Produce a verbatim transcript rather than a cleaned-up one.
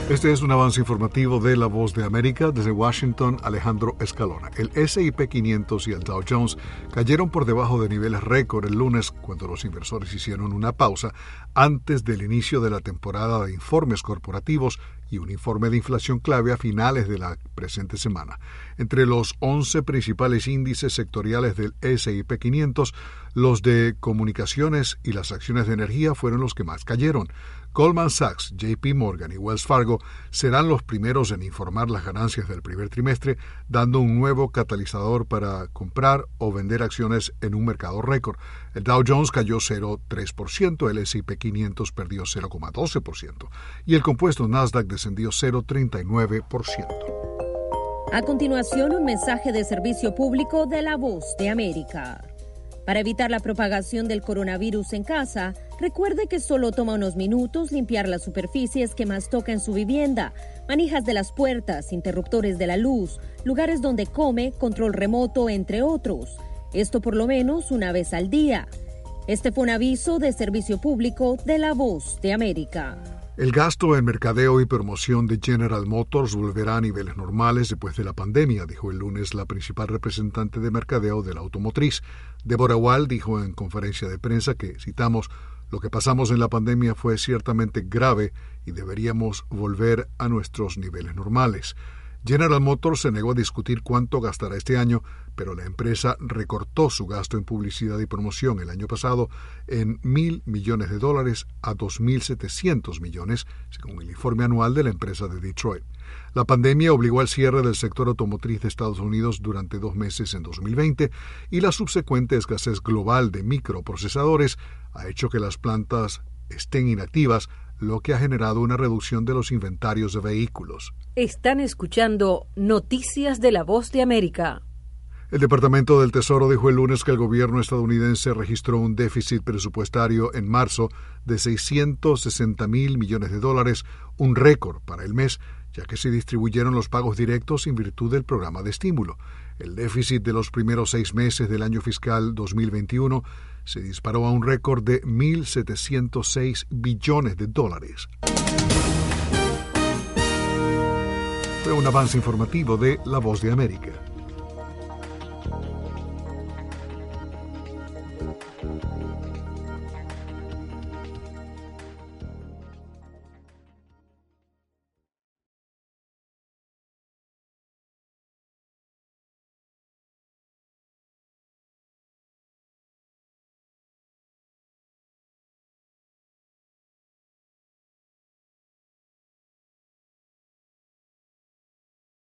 Este es un avance informativo de La Voz de América. Desde Washington, Alejandro Escalona. El ese y pe quinientos y el Dow Jones cayeron por debajo de niveles récord el lunes cuando los inversores hicieron una pausa antes del inicio de la temporada de informes corporativos y un informe de inflación clave a finales de la presente semana. Entre los once principales índices sectoriales del ese y pe quinientos, los de comunicaciones y las acciones de energía fueron los que más cayeron. Goldman Sachs, J P Morgan y Wells Fargo serán los primeros en informar las ganancias del primer trimestre, dando un nuevo catalizador para comprar o vender acciones en un mercado récord. El Dow Jones cayó cero coma tres por ciento, el ese y pe quinientos perdió cero coma doce por ciento y el compuesto Nasdaq descendió cero coma treinta y nueve por ciento. A continuación, un mensaje de servicio público de La Voz de América. Para evitar la propagación del coronavirus en casa, recuerde que solo toma unos minutos limpiar las superficies que más toca en su vivienda, manijas de las puertas, interruptores de la luz, lugares donde come, control remoto, entre otros. Esto por lo menos una vez al día. Este fue un aviso de servicio público de La Voz de América. El gasto en mercadeo y promoción de General Motors volverá a niveles normales después de la pandemia, dijo el lunes la principal representante de mercadeo de la automotriz. Deborah Wall dijo en conferencia de prensa que, citamos, lo que pasamos en la pandemia fue ciertamente grave y deberíamos volver a nuestros niveles normales. General Motors se negó a discutir cuánto gastará este año, pero la empresa recortó su gasto en publicidad y promoción el año pasado en mil millones de dólares a dos mil setecientos millones, según el informe anual de la empresa de Detroit. La pandemia obligó al cierre del sector automotriz de Estados Unidos durante dos meses en dos mil veinte y la subsecuente escasez global de microprocesadores ha hecho que las plantas estén inactivas, lo que ha generado una reducción de los inventarios de vehículos. Están escuchando Noticias de La Voz de América. El Departamento del Tesoro dijo el lunes que el gobierno estadounidense registró un déficit presupuestario en marzo de seiscientos sesenta mil millones de dólares, un récord para el mes, ya que se distribuyeron los pagos directos en virtud del programa de estímulo. El déficit de los primeros seis meses del año fiscal dos mil veintiuno se disparó a un récord de mil setecientos seis billones de dólares. Fue un avance informativo de La Voz de América.